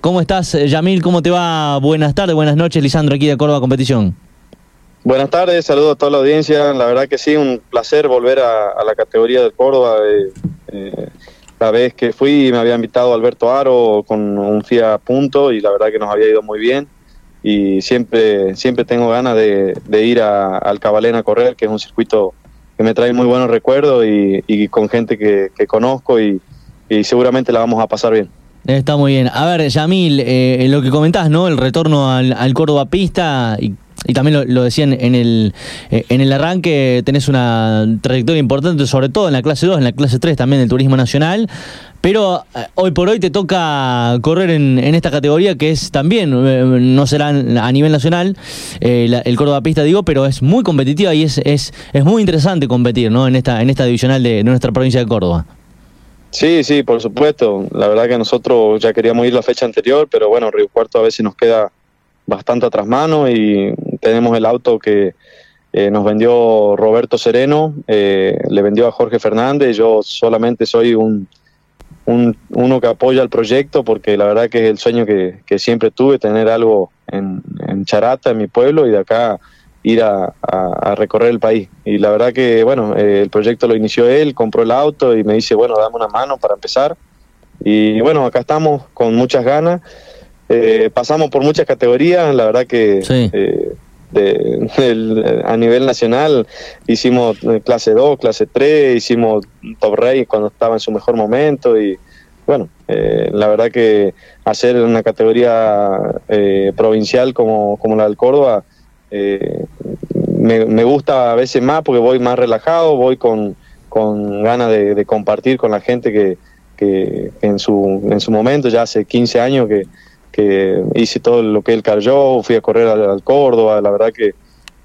¿Cómo estás, Yamil? ¿Cómo te va? Buenas tardes, buenas noches, Lisandro, aquí de Córdoba Competición. Buenas tardes, saludos a toda la audiencia. La verdad que sí, un placer volver a la categoría del Córdoba. La vez que fui me había invitado Alberto Aro con un FIA punto y la verdad que nos había ido muy bien. Y siempre tengo ganas de ir al Cabalén a correr, que es un circuito que me trae muy buenos recuerdos y con gente que conozco y seguramente la vamos a pasar bien. Está muy bien. A ver, Yamil, lo que comentás, ¿no? El retorno al Córdoba pista y también lo decían en el arranque, tenés una trayectoria importante, sobre todo en la clase 2, en la clase 3 también del Turismo Nacional, pero hoy por hoy te toca correr en esta categoría que es también, no será a nivel nacional, el Córdoba pista digo, pero es muy competitiva y es muy interesante competir, ¿no? En esta divisional de nuestra provincia de Córdoba. Sí, por supuesto. La verdad que nosotros ya queríamos ir la fecha anterior, pero bueno, Río Cuarto a veces nos queda bastante atrás mano y tenemos el auto que nos vendió Roberto Sereno, le vendió a Jorge Fernández. Yo solamente soy uno que apoya el proyecto porque la verdad que es el sueño que siempre tuve, tener algo en Charata, en mi pueblo, y de acá ir a recorrer el país. Y la verdad que, bueno, el proyecto lo inició él, compró el auto y me dice, bueno, dame una mano para empezar. Y bueno, acá estamos con muchas ganas. Pasamos por muchas categorías, la verdad que sí. A nivel nacional hicimos clase 2, clase 3, hicimos Top Race cuando estaba en su mejor momento y bueno, la verdad que hacer una categoría provincial como la del Córdoba me gusta a veces más porque voy más relajado, voy con ganas de compartir con la gente que en su momento, ya hace 15 años que hice todo lo que él cayó, fui a correr al Córdoba, la verdad que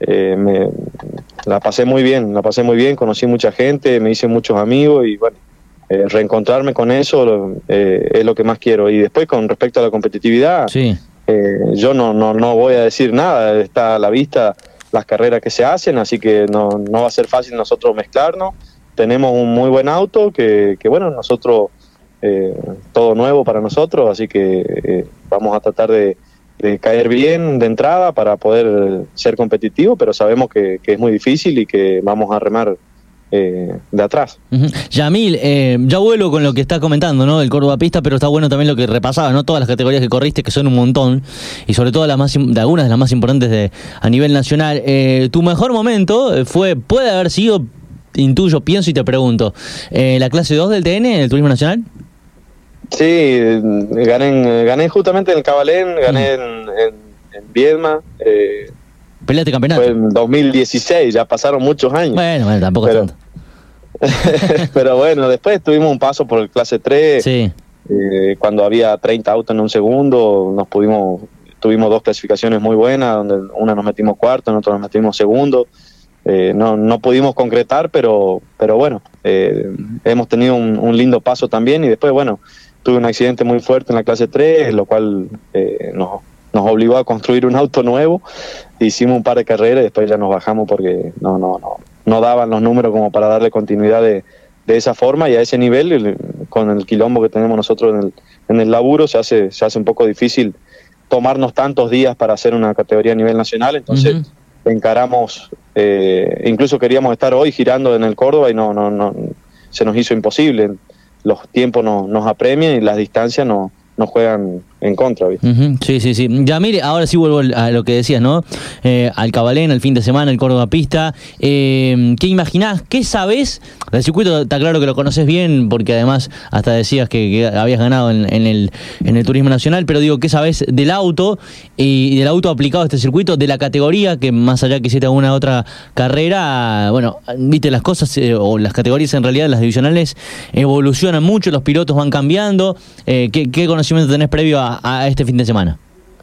la pasé muy bien, conocí mucha gente, me hice muchos amigos y bueno, reencontrarme con eso es lo que más quiero. Y después con respecto a la competitividad, sí. Yo no voy a decir nada, está a la vista las carreras que se hacen, así que no va a ser fácil nosotros mezclarnos. Tenemos un muy buen auto que bueno, nosotros, todo nuevo para nosotros, así que vamos a tratar de caer bien de entrada para poder ser competitivos, pero sabemos que es muy difícil y que vamos a remar de atrás. Yamil, ya vuelvo con lo que estás comentando, ¿no? Del Córdoba pista, pero está bueno también lo que repasabas, ¿no? Todas las categorías que corriste, que son un montón, y sobre todo de algunas de las más importantes a nivel nacional. Tu mejor momento puede haber sido, intuyo, pienso y te pregunto, la clase 2 del TN, el Turismo Nacional. Sí, gané justamente en el Cabalén, gané en Viedma. ¿Peleaste campeonato? Fue en 2016, ya pasaron muchos años. Bueno, tampoco es tanto. Pero bueno, después tuvimos un paso por el clase 3, sí. Cuando había 30 autos en un segundo, tuvimos 2 clasificaciones muy buenas, donde una nos metimos cuarto, en otra nos metimos segundo. No pudimos concretar, pero bueno, hemos tenido un lindo paso también. Y después, bueno, tuve un accidente muy fuerte en la clase 3, lo cual nos obligó a construir un auto nuevo. Hicimos un par de carreras y después ya nos bajamos porque no daban los números como para darle continuidad de esa forma y a ese nivel. Con el quilombo que tenemos nosotros en el laburo se hace un poco difícil tomarnos tantos días para hacer una categoría a nivel nacional. Entonces encaramos, incluso queríamos estar hoy girando en el Córdoba y no se nos hizo imposible. Los tiempos nos apremian y las distancias nos juegan en contra, ¿viste? Sí. Ya mire, ahora sí vuelvo a lo que decías, ¿no? Al Cabalén, al fin de semana, el Córdoba pista. ¿Qué imaginás? ¿Qué sabés? El circuito está claro que lo conoces bien, porque además hasta decías que habías ganado en el Turismo Nacional, pero digo, ¿qué sabés del auto y del auto aplicado a este circuito, de la categoría, que más allá que hiciste alguna otra carrera, bueno, viste, las cosas, o las categorías en realidad, las divisionales, evolucionan mucho, los pilotos van cambiando. ¿Qué conocimiento tenés previo a este fin de semana?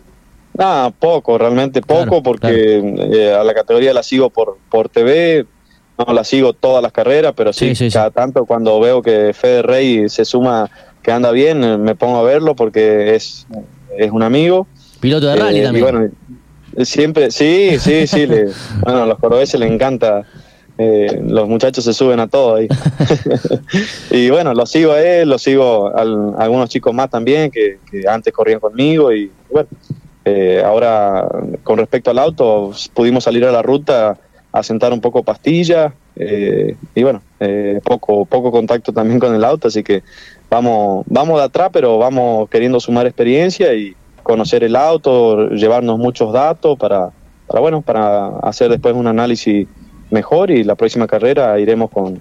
Poco, realmente poco, claro, porque claro. A la categoría la sigo por TV, no la sigo todas las carreras, pero sí, cada tanto cuando veo que Fede Rey se suma, que anda bien, me pongo a verlo porque es un amigo. Piloto de rally también. Y bueno, siempre, sí, bueno, a los cordobeses les encanta Los muchachos se suben a todo ahí. Y bueno, lo sigo a él, lo sigo a algunos chicos más también que antes corrían conmigo. Y bueno, ahora con respecto al auto, pudimos salir a la ruta a sentar un poco pastillas. Y bueno, poco contacto también con el auto, así que vamos de atrás, pero vamos queriendo sumar experiencia y conocer el auto, llevarnos muchos datos para hacer después un análisis mejor, y la próxima carrera iremos con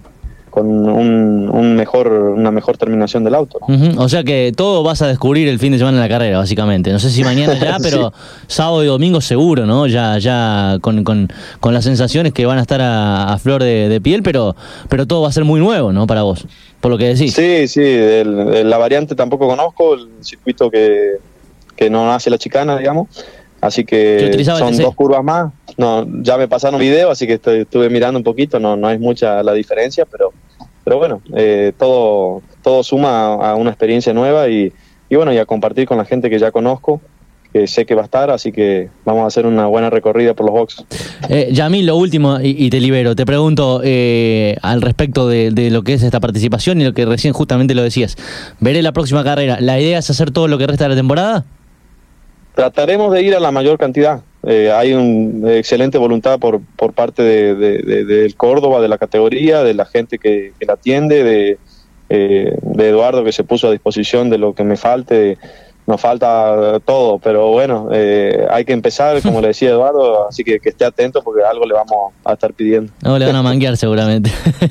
una mejor terminación del auto, ¿no? Uh-huh. O sea que todo vas a descubrir el fin de semana en la carrera, básicamente. No sé si mañana ya, pero sí. Sábado y domingo seguro, ¿no? Ya con las sensaciones que van a estar a flor de piel, pero todo va a ser muy nuevo, ¿no? Para vos, por lo que decís. Sí, la variante tampoco conozco, el circuito que no hace la chicana, digamos. Así que son 2 curvas más. No, ya me pasaron video, así que estuve mirando un poquito, no es mucha la diferencia, pero bueno, todo suma a una experiencia nueva y bueno, y a compartir con la gente que ya conozco, que sé que va a estar, así que vamos a hacer una buena recorrida por los boxes. Yamil, lo último, y te libero, te pregunto al respecto de lo que es esta participación y lo que recién justamente lo decías. Veré la próxima carrera, ¿la idea es hacer todo lo que resta de la temporada? Trataremos de ir a la mayor cantidad. Hay una excelente voluntad por parte del Córdoba, de la categoría, de la gente que la atiende, de Eduardo, que se puso a disposición de lo que me falte. Nos falta todo, pero bueno, hay que empezar, como le decía Eduardo, así que esté atento porque algo le vamos a estar pidiendo. No, le van a manguear seguramente.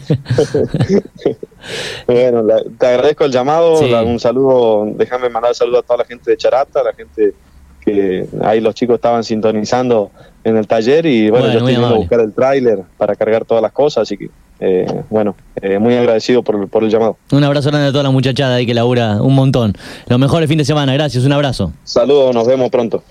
Bueno, te agradezco el llamado, sí. Un saludo, déjame mandar un saludo a toda la gente de Charata, la gente que ahí los chicos estaban sintonizando en el taller y bueno yo estoy yendo a buscar el tráiler para cargar todas las cosas, así que muy agradecido por el llamado. Un abrazo grande a toda la muchachada ahí que labura un montón. Lo mejor el fin de semana, gracias, un abrazo. Saludos, nos vemos pronto.